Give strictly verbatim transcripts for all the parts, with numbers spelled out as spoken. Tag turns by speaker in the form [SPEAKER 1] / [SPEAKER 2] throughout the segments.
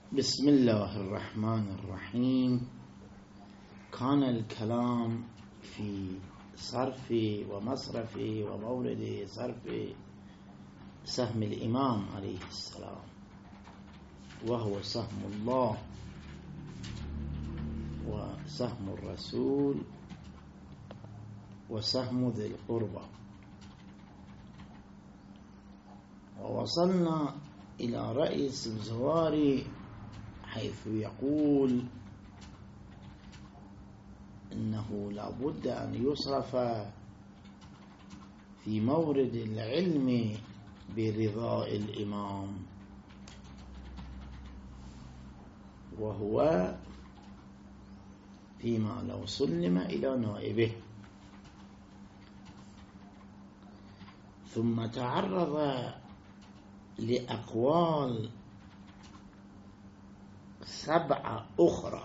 [SPEAKER 1] بسم الله الرحمن الرحيم. كان الكلام في صرف ومصرف ومورد صرف سهم الإمام عليه السلام، وهو سهم الله وسهم الرسول وسهم ذي القربى، ووصلنا إلى رأي السبزواري حيث يقول إنه لا بد أن يصرف في مورد العلم برضاء الإمام، وهو فيما لو سلم إلى نائبه. ثم تعرض لأقوال سبعة أخرى،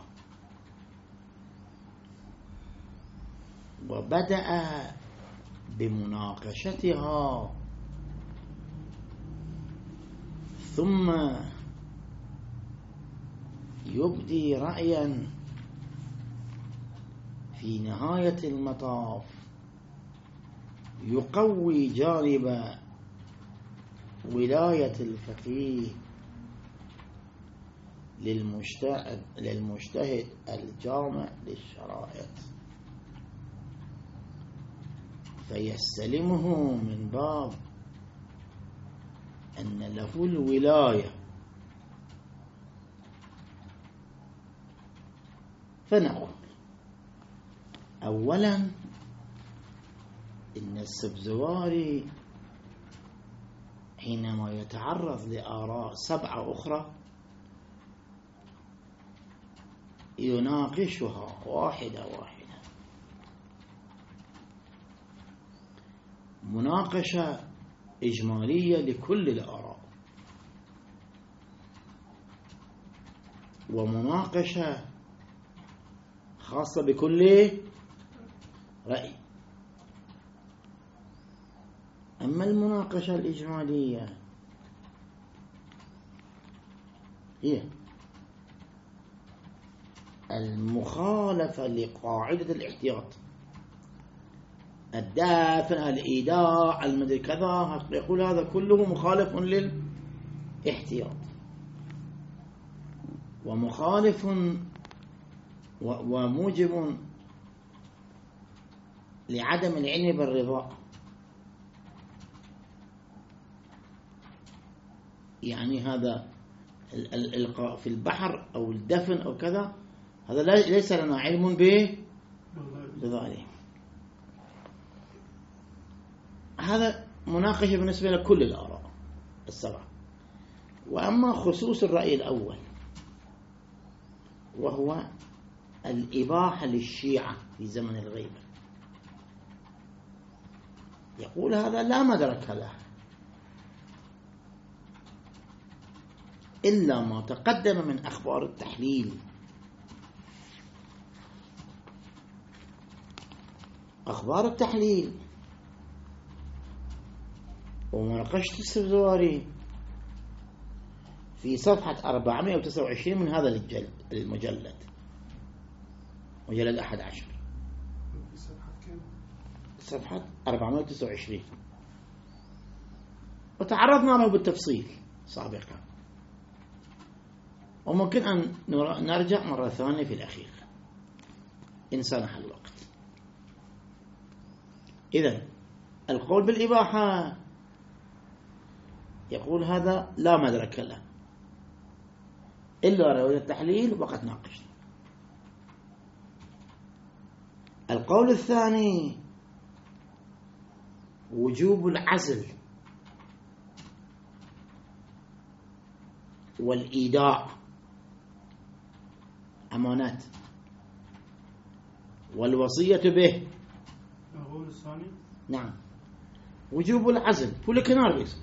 [SPEAKER 1] وبدأ بمناقشتها، ثم يبدي رأيا في نهاية المطاف يقوي جانب ولاية الفقيه للمجتهد, للمجتهد الجامع للشرائط، فيستلمه من باب أن له الولاية. فنقول أولا إن السبزواري حينما يتعرض لآراء سبعة أخرى يناقشها واحدة واحدة، مناقشة إجمالية لكل الآراء، ومناقشة خاصة بكل رأي. أما المناقشة الإجمالية هي المخالفة لقاعدة الاحتياط، الدافع، الإيداع، المدري كذا، يقول هذا كله مخالف للاحتياط ومخالف وموجب لعدم العلم بالرضا. يعني هذا الإلقاء في البحر أو الدفن أو كذا، هذا ليس لنا علم به بذلك. هذا مناقشة بالنسبة لكل الآراء السبعة. وأما خصوص الرأي الأول وهو الإباحة للشيعة في زمن الغيبة، يقول هذا لا مدرك له إلا ما تقدم من أخبار التحليل. أخبار التحليل ومناقشة السبزواري في صفحة أربعمائة وتسعة وعشرين من هذا الجلد المجلد، مجلد أحد عشر، صفحة أربعمائة وتسعة وعشرين، وتعرضنا له بالتفصيل سابقا، وممكن أن نرجع مرة ثانية في الأخير إن سنح الوقت. إذن القول بالإباحة يقول هذا لا مدرك له إلا رواية التحليل، وقد ناقشنا. القول الثاني وجوب العزل والإيداع، أمانات، والوصية به.
[SPEAKER 2] القول الثاني
[SPEAKER 1] نعم، وجوب العزل كل كنار بيصير،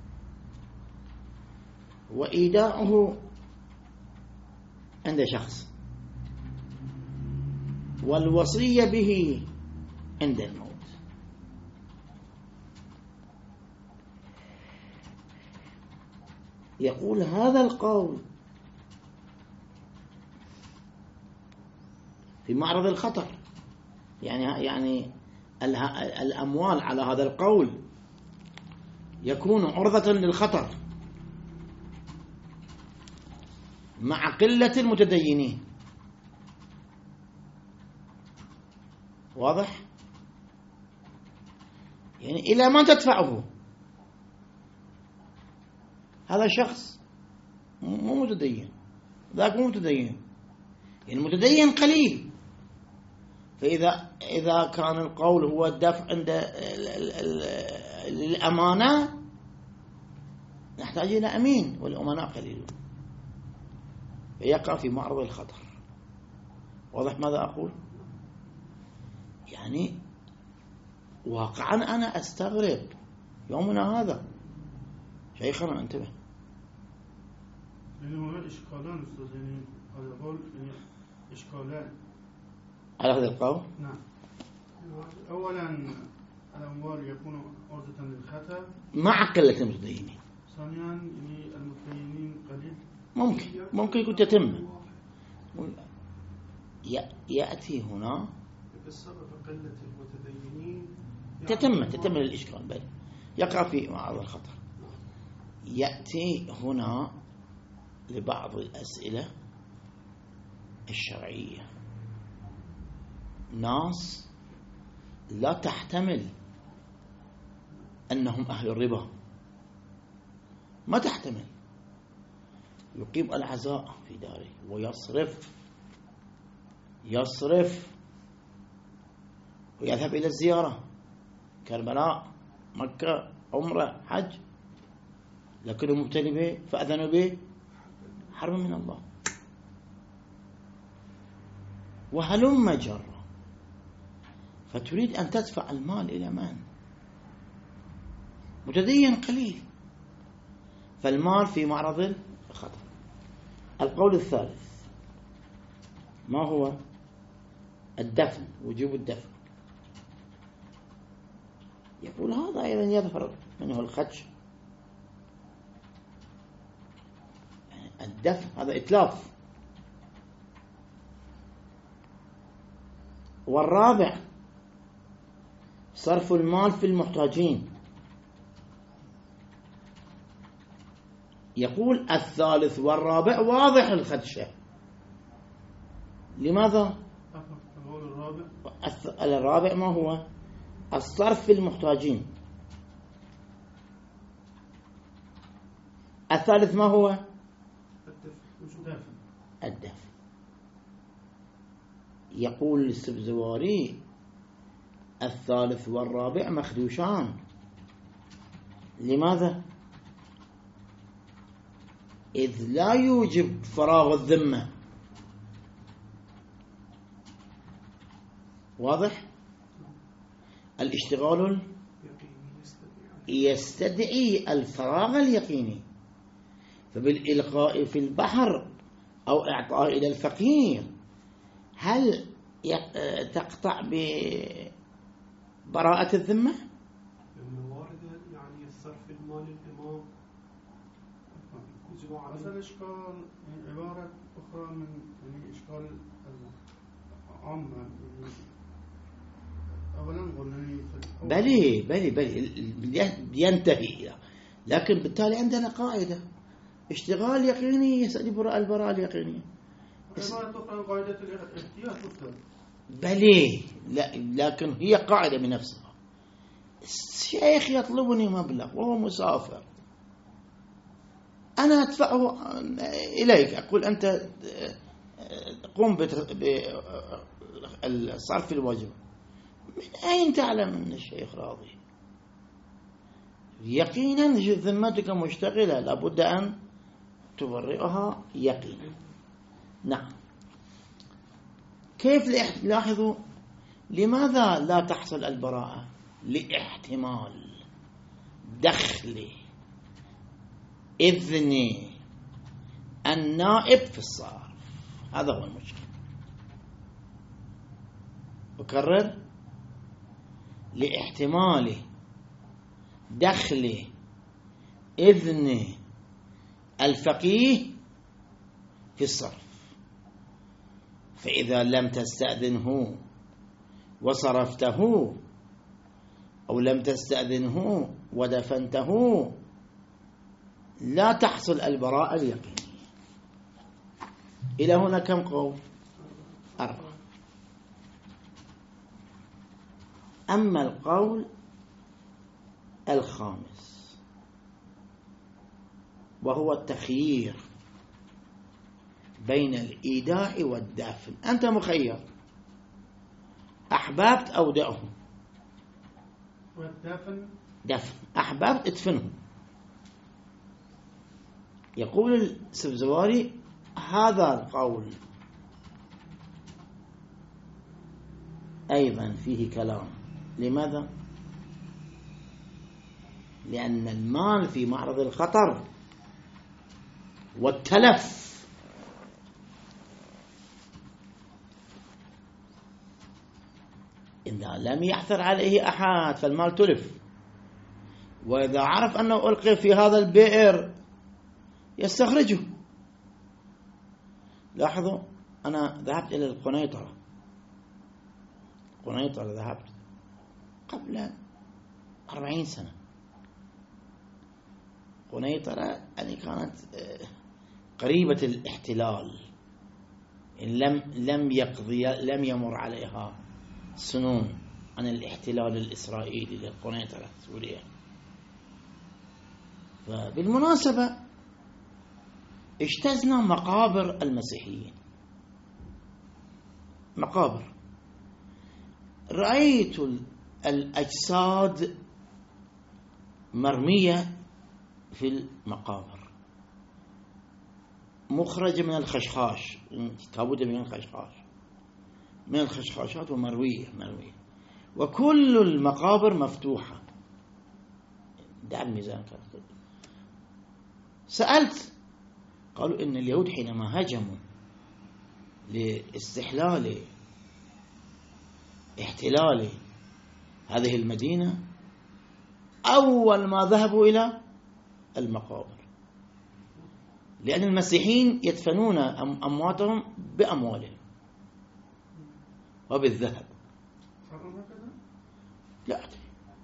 [SPEAKER 1] وإيداعه عند شخص، والوصية به عند الموت. يقول هذا القول في معرض الخطر. يعني يعني الأموال على هذا القول يكون عرضة للخطر مع قلة المتدينين. واضح؟ يعني إلى ما تدفعه هذا شخص مو متدين، ذاك مو متدين، يعني متدين قليل. فإذا إذا كان القول هو الدفع عند الأمانة نحتاج إلى أمين، والأمناء قليلون، فيقع في معرض الخطر. واضح ماذا أقول؟ يعني واقعا أنا أستغرب يومنا هذا. شيخنا انتبه.
[SPEAKER 2] يعني هنا إشكالان أستاذ، يعني هذا القول يعني إشكالان
[SPEAKER 1] على هذا القول.
[SPEAKER 2] نعم. أولا الأموال يكون عرضة للخطر
[SPEAKER 1] مع قلة المتدينين.
[SPEAKER 2] ثانيا يعني المتدينين قليل.
[SPEAKER 1] ممكن ممكن يكون تتم. يأتي هنا
[SPEAKER 3] بسبب قلة المتدينين
[SPEAKER 1] تتم تتم الإشكال، بل يقع في معرض الخطر. يأتي هنا لبعض الأسئلة الشرعية ناس لا تحتمل أنهم أهل الربا، ما تحتمل، يقيم العزاء في داره ويصرف يصرف ويذهب إلى الزيارة، كربلاء، مكة، عمرة، حج، لكنه مبتلي به فأذنوا به حرب من الله. وهلم جرة، فتريد أن تدفع المال إلى من؟ متدين قليل، فالمال في معرض الخطر. القول الثالث ما هو؟ الدفن، وجوب الدفن. يقول هذا أيضا يظهر منه الخدش، الدفن هذا إتلاف. والرابع صرف المال في المحتاجين. يقول الثالث والرابع واضح الخدشة. لماذا؟
[SPEAKER 2] الرابع
[SPEAKER 1] الرابع ما هو؟ الصرف في المحتاجين. الثالث ما هو؟ الدفن. يقول السبزواري الثالث والرابع مخدوشان. لماذا؟ إذ لا يوجب فراغ الذمة. واضح؟ الاشتغال يستدعي الفراغ اليقيني، فبالإلقاء في البحر أو إعطاء إلى الفقير هل تقطع ببراءة الذمة؟
[SPEAKER 3] الموارد يعني الصرف المال الإمام
[SPEAKER 2] هذا الإشكال عبارة أخرى من يعني إشكال عامة. أولا قلنا
[SPEAKER 1] بلي بلي بلي ينتهي، لكن بالتالي عندنا قاعدة اشتغال يقيني يستدعي البراءة اليقينية.
[SPEAKER 2] قاعدة الاحتياط
[SPEAKER 1] بلي لا، لكن هي قاعدة بنفسها. الشيخ يطلبني مبلغ وهو مسافر، أنا أدفعه إليك، أقول أنت قم بالصرف الواجب. من أين تعلم أن الشيخ راضي؟ يقينا ذمتك مشتغلة، لابد أن تبرئها يقينا. نعم. كيف لاحظوا لماذا لا تحصل البراءة؟ لاحتمال دخل إذن النائب في الصرف. هذا هو المشكلة. أكرر، لاحتمال دخل إذن الفقيه في الصرف. فإذا لم تستأذنه وصرفته أو لم تستأذنه ودفنته لا تحصل البراءة اليقينية. إلى هنا كم قول؟ أربعة. أما القول الخامس وهو التخيير بين الإيداع والدفن، أنت مخير، أحببت أو دعه.
[SPEAKER 3] والدفن
[SPEAKER 1] دفن، أحببت ادفنه. يقول السبزواري هذا القول أيضا فيه كلام. لماذا؟ لأن المال في معرض الخطر والتلف إذا لم يحثر عليه أحد فالمال تلف، وإذا عرف أنه ألقي في هذا البئر يستخرجه. لاحظوا أنا ذهبت إلى القنيطرة، قنيطرة ذهبت قبل أربعين سنة. قنيطرة يعني كانت قريبة الاحتلال، لم لم يقضي لم يمر عليها سنون عن الاحتلال الإسرائيلي للقنيطرة سوريا. فبالمناسبة اجتزنا مقابر المسيحيين، مقابر، رأيت الأجساد مرمية في المقابر مخرجة من الخشخاش، تابوت من الخشخاش، من الخشخاشات ومروية مروية، وكل المقابر مفتوحة. دع الميزان. سألت، قالوا إن اليهود حينما هجموا لاستحلال احتلال هذه المدينة أول ما ذهبوا إلى المقابر، لأن المسيحيين يدفنون أمواتهم بأموالهم وبالذهب. لا أدري.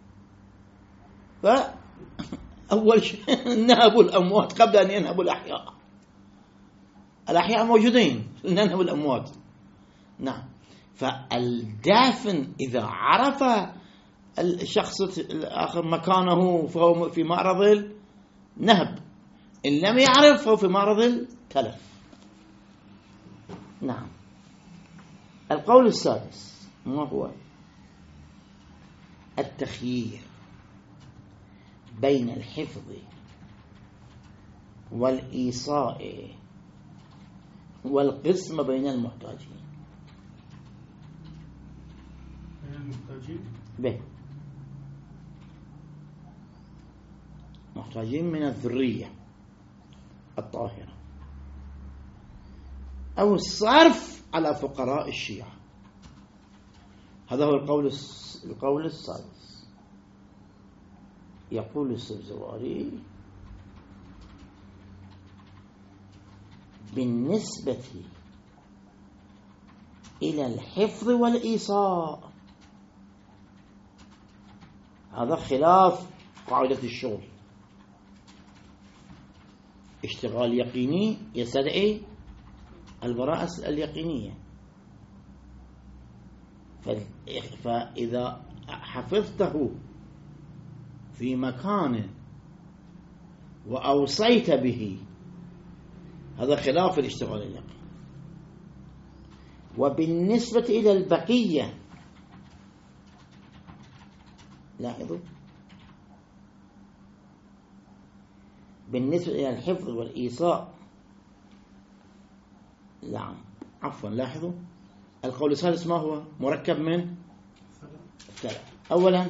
[SPEAKER 1] فأول شيء نهبوا الأموات قبل أن ينهبوا الأحياء. الأحياء موجودين، ننهبوا الأموات. نعم. فالدافن إذا عرف الشخص الآخر مكانه فهو في معرض النهب، إن لم يعرف فهو في معرض التلف. نعم. القول السادس ما هو؟ التخيير بين الحفظ والإيصاء والقسم بين المحتاجين.
[SPEAKER 3] بين المحتاجين
[SPEAKER 1] به محتاجين من الذرية الطاهرة، أو الصرف على فقراء الشيعة. هذا هو القول القول السادس. يقول السبزواري بالنسبة إلى الحفظ والإيصاء، هذا خلاف قاعدة الشغل. اشتغال يقيني يستدعي البراءة اليقينية. فإذا حفظته في مكان وأوصيت به هذا خلاف الاشتغال اليقيني. وبالنسبة إلى البقية لاحظوا، بالنسبة إلى الحفظ والإيصاء، نعم عفوا لاحظوا القول الثالث ما هو؟ مركب من ثلاث. أولا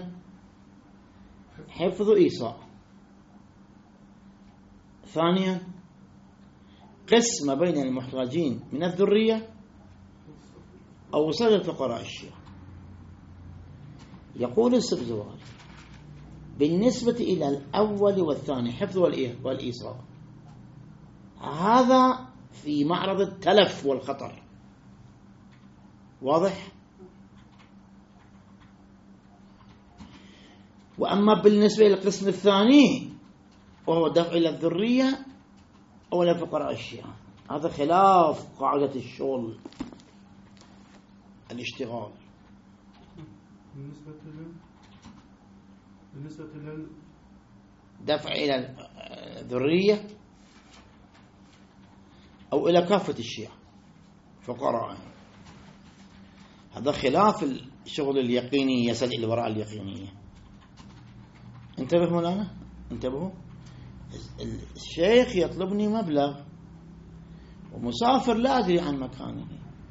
[SPEAKER 1] حفظ إيصاء، ثانيا قسم بين المحتاجين من الذرية أو وصل الفقراء الشيعة. يقول السبزواري بالنسبة إلى الأول والثاني حفظ والإيصاء، هذا في معرض التلف والخطر، واضح؟ وأما بالنسبة للقسم الثاني وهو دفع إلى الذرية أو إلى فقراء الشيعة، هذا خلاف قاعدة الشغل الاشتغال.
[SPEAKER 2] بالنسبة لل بالنسبة لل
[SPEAKER 1] دفع إلى الذرية أو إلى كافة الشيعة فقراء، هذا خلاف الشغل اليقيني يسد إلى الوراء اليقينية. انتبه مولانا، انتبهوا. الشيخ يطلبني مبلغ ومسافر لا أدري عن مكانه،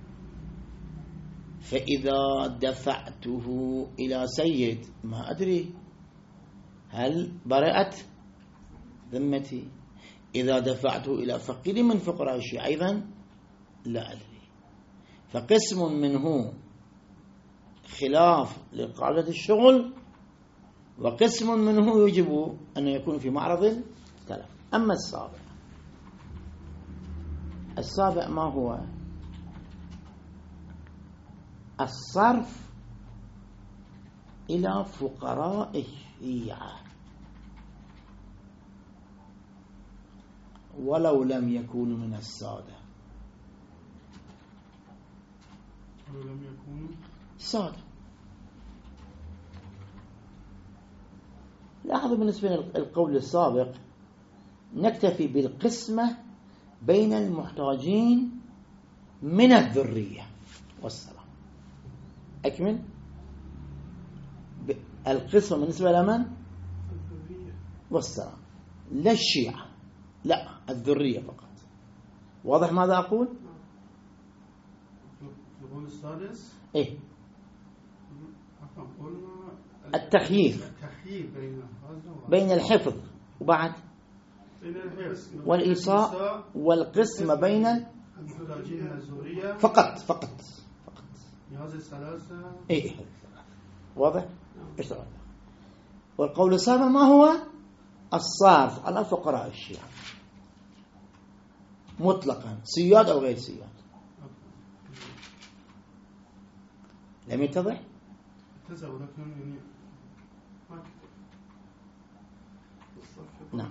[SPEAKER 1] فإذا دفعته إلى سيد ما أدري هل برئت ذمتي، إذا دفعته إلى فقير من فقراء الشيعة أيضا لا أدري. فقسم منه خلاف لقاعدة الشغل، وقسم منه يجب أن يكون في معرض التلف. أما السابع، السابع ما هو؟ الصرف إلى فقراء الشيعة ولو لم يكونوا من السادة.
[SPEAKER 2] ولو لم يكونوا
[SPEAKER 1] سادة. لاحظوا بالنسبة للقول السابق نكتفي بالقسمة بين المحتاجين من الذرية والسلام. أكمل. القسمة بالنسبة لمن؟
[SPEAKER 2] الذرية
[SPEAKER 1] والسلام، لا الشيعة، لا الذرية فقط. واضح ماذا أقول؟
[SPEAKER 2] في القول السادس
[SPEAKER 1] إيه؟
[SPEAKER 2] قلنا
[SPEAKER 1] التخيير
[SPEAKER 2] التخيير بين
[SPEAKER 1] بين الحفظ وبعد
[SPEAKER 2] بين الحفظ
[SPEAKER 1] والإيصاء والقسمة بين
[SPEAKER 2] المحتاجين من الذرية
[SPEAKER 1] فقط فقط فقط
[SPEAKER 2] هذه الثلاثة.
[SPEAKER 1] إيه واضح؟ إيش رأيك؟ والقول السابع ما هو؟ الصرف على فقراء الشيعة مطلقا، سياد أو غير سياد. لم يتضح؟
[SPEAKER 2] اتزع ولكن يعني ما
[SPEAKER 1] نعم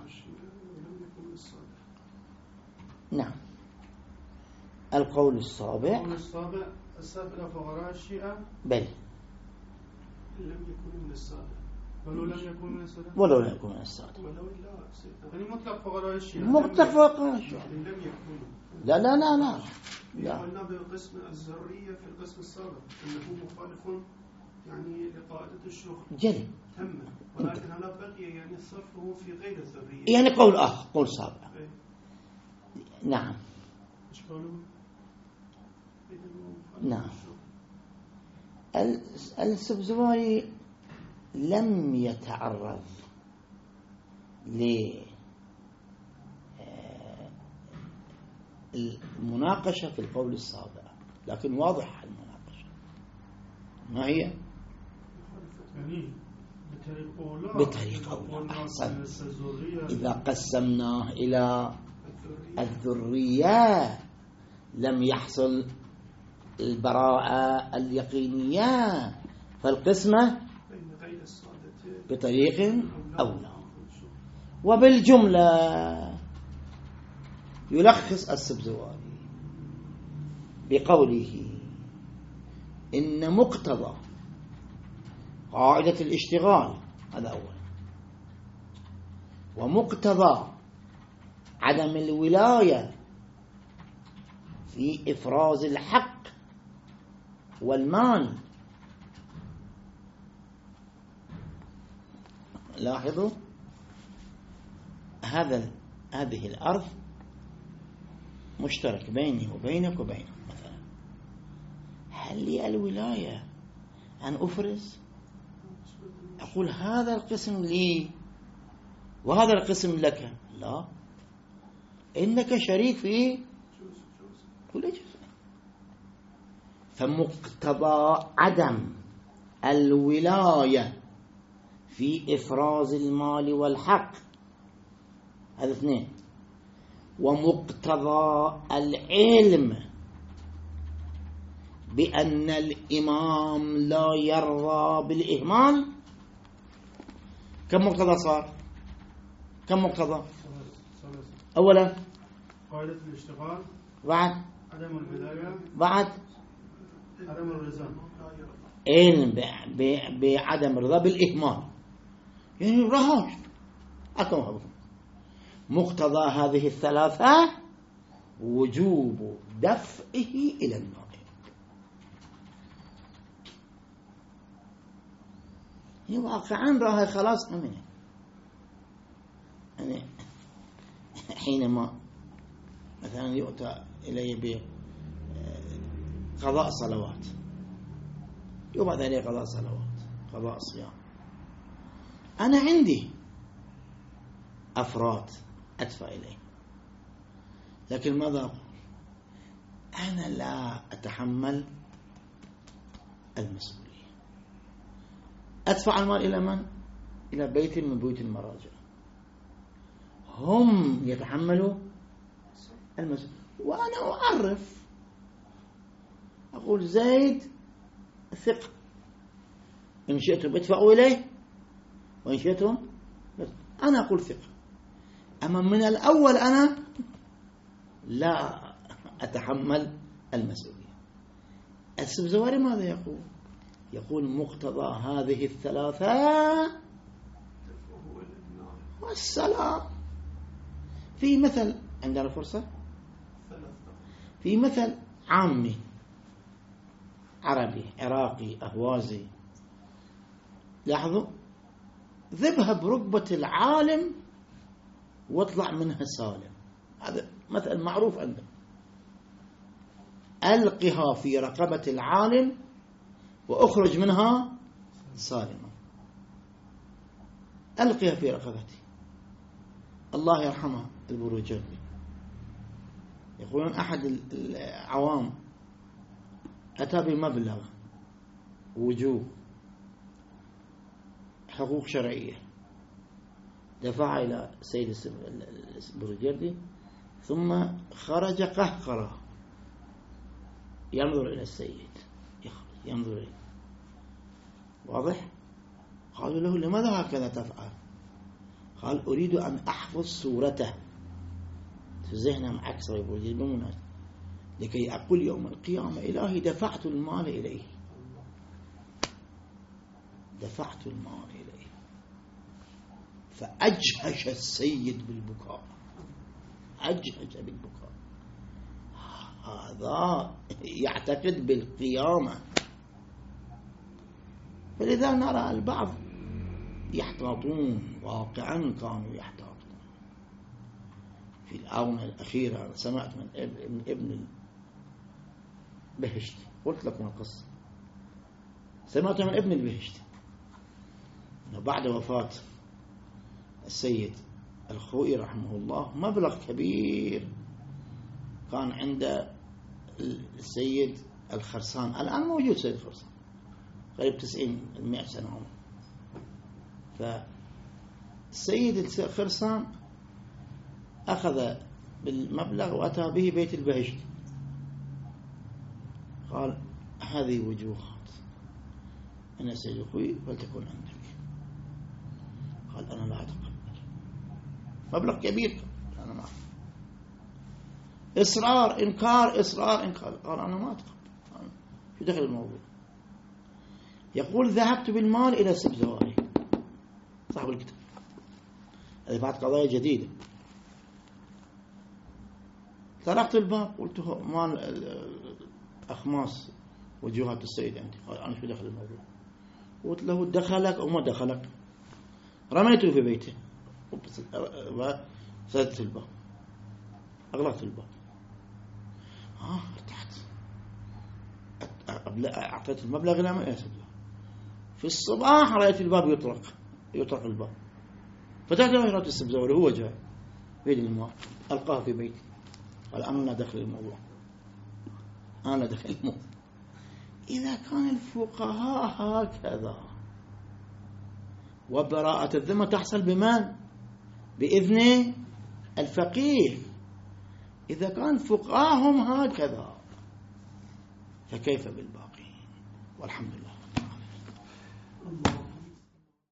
[SPEAKER 1] نعم. القول السابع
[SPEAKER 2] القول السابع الصرف إلى فقراء الشيعة
[SPEAKER 1] بل
[SPEAKER 2] لم يكونوا من السادة، ولو لم يكونوا من السادة
[SPEAKER 1] ولو لم يكونوا من السادة،
[SPEAKER 2] ولو لا يعني مطلق فقراء الشيعة
[SPEAKER 1] مطلق فقراء الشيعة.
[SPEAKER 2] لم يكونوا.
[SPEAKER 1] لا لا لا لا لا.
[SPEAKER 2] قلنا بالقسم الذرية في القسم السابق أنه مخالف يعني لقاعدة الشغل
[SPEAKER 1] جلي
[SPEAKER 2] تم، ولكن هنا بقي يعني الصرف هو في غير الذرية،
[SPEAKER 1] يعني قول آخر، قول سابع.
[SPEAKER 2] أي.
[SPEAKER 1] نعم
[SPEAKER 2] إيش قالوا؟
[SPEAKER 1] نعم. السبزواري لم يتعرض للمناقشة في القول السابع، لكن واضح المناقشة ما هي؟
[SPEAKER 2] يعني بطريقة أولى
[SPEAKER 1] بطريقة أولى. أحسن. إذا قسمناه إلى الذرية لم يحصل البراءة اليقينية، فالقسمة بطريق أولى. وبالجملة يلخص السبزواري بقوله إن مقتضى قاعدة الاشتغال، هذا أول، ومقتضى عدم الولاية في إفراز الحق والمال. لاحظوا هذا هذه الأرض مشترك بيني وبينك وبينك مثلا، هل لي الولاية أن أفرز؟ أقول هذا القسم لي وهذا القسم لك؟ لا، إنك شريك في كل جزء. فمقتضى عدم الولاية في إفراز المال والحق، هذا اثنين، ومقتضى العلم بأن الإمام لا يرضى بالإهمال، كم مقتضى صار؟ كم مقتضى؟ أولا
[SPEAKER 3] قاعدة الاشتغال،
[SPEAKER 1] بعد
[SPEAKER 3] عدم البداية،
[SPEAKER 1] بعد
[SPEAKER 3] عدم الرضا.
[SPEAKER 1] إن بعدم الرضا بالإهمال، يعني رهاش أكون مقتضى هذه الثلاثة وجوب دفعه إلى النائب. هي واقعا راها خلاص أمنه، يعني حينما مثلا يؤتى إلي بقضاء صلوات، يبعث عليه قضاء صلوات، قضاء صيام، أنا عندي أفراد أدفع إليه، لكن ماذا أقول؟ أنا لا أتحمل المسؤولية. أدفع المال إلى من؟ إلى بيت من بيوت المراجع، هم يتحملوا المسؤولية، وأنا أعرف أقول زيد ثقة، إن شئتم ادفعوا إليه وإن شئتم، أنا أقول ثقة. أما من الأول أنا لا أتحمل المسؤولية. السبزواري ماذا يقول؟ يقول مقتضى هذه الثلاثة والسلام. في مثل عندنا فرصة، في مثل عامي عربي عراقي أهوازي، لاحظوا، ذبها بركبة العالم واطلع منها سالم، هذا مثل معروف عندنا. ألقها في رقبة العالم وأخرج منها سالما. ألقها في رقبتي. الله يرحمه البروجردي يقولون أحد العوام أتى بمبلغ وجوه حقوق شرعية، دفع إلى سيد البروجردي، ثم خرج قهقرة ينظر إلى السيد، يخرج ينظر إليه، واضح؟ قالوا له لماذا هكذا تفعل؟ قال أريد أن أحفظ صورته في ذهنه معكسة بمناسبة، لكي أقول يوم القيامة إلهي دفعت المال إليه، دفعت المال إليه. فأجهش السيد بالبكاء، أجهش بالبكاء. هذا يعتقد بالقيامة. فلذا نرى البعض يحتاطون، واقعا كانوا يحتاطون. في الآونة الأخيرة سمعت من ابن, ابن البهشتي، قلت لكم القصة، سمعت من ابن البهشتي أنه بعد وفاة السيد الخوئي رحمه الله مبلغ كبير كان عند السيد الخرسان، الآن موجود سيد الخرسان قريب تسعين مئة سنة عمر. فالسيد الخرسان أخذ بالمبلغ وأتى به بيت البهشت، قال هذه وجوهات أنا سيد الخوئي فلتكن عندك. قال أنا لا أتقبل، مبلغ كبير، أنا ما أعرف. إصرار إنكار إصرار إنكار، قال أنا ما أتقبل، شو دخل الموضوع؟ يقول ذهبت بالمال إلى السبزواري صاحب الكتاب، هذه بعد قضايا جديدة. طرقت الباب قلت مال أخماس وجوهات السيد عندي. قال أنا شو دخل الموضوع؟ قلت له دخلك أو ما دخلك؟ رميته في بيته وسدت الباب، أغلقت الباب. ها ارتحت، أعطيت المبلغ إلى من يسد. في الصباح رأيت الباب يطرق يطرق الباب، فتحت له يرات السبزوري هو جاي بيد الماء، ألقاه في بيتي. قال أنا دخل الموضوع، أنا دخل الموضوع. إذا كان الفقهاء هكذا وبراءة الذمة تحصل بمن؟ بإذن الفقيه. إذا كان فقهاهم هكذا فكيف بالباقين؟ والحمد لله.